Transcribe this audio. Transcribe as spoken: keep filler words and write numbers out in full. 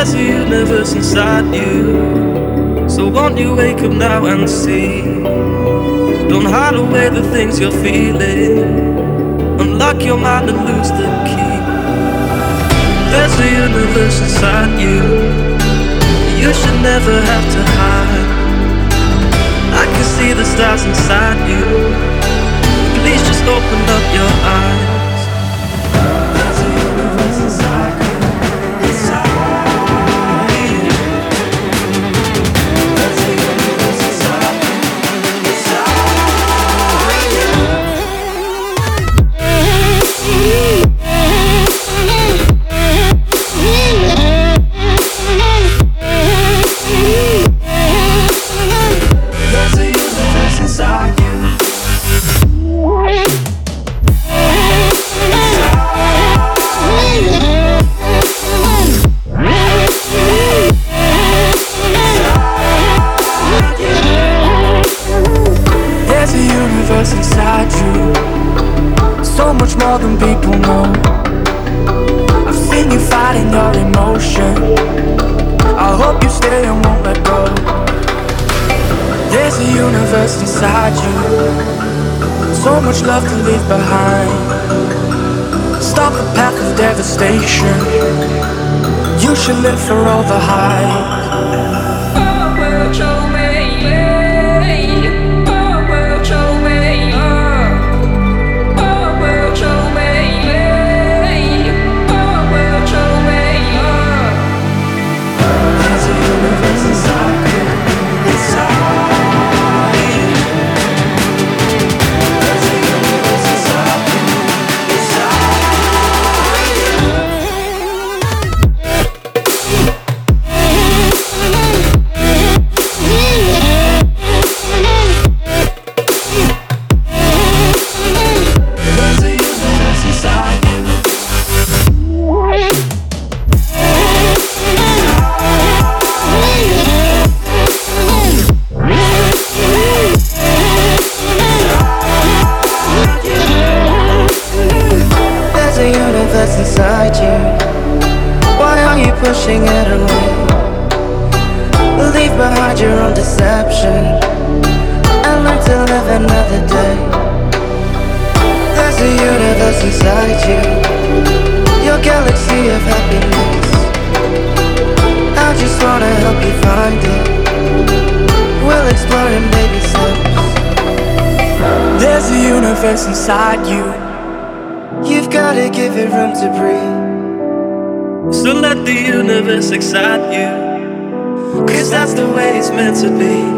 There's a universe inside you, so won't you wake up now and see? Don't hide away the things you're feeling. Unlock your mind and lose the key. There's a universe inside you. You should never have to hide. I can see the stars inside you. Please just open up your eyes. There's a universe inside you. Inside you. There's a universe inside you. Inside you. There's a universe inside you. There's a universe inside you, so much more than people know. I've seen you fighting your emotion. I hope you stay and won't let go. There's a universe inside you, so much love to leave behind. Stop the path of devastation. You should live for all the highs. Inside you, why are you pushing it away? Leave behind your own deception and learn to live another day. There's a universe inside you, your galaxy of happiness. I just wanna help you find it. We'll explore in baby steps. There's a universe inside you. You've gotta give it room to breathe. So let the universe excite you, 'cause that's the way it's meant to be.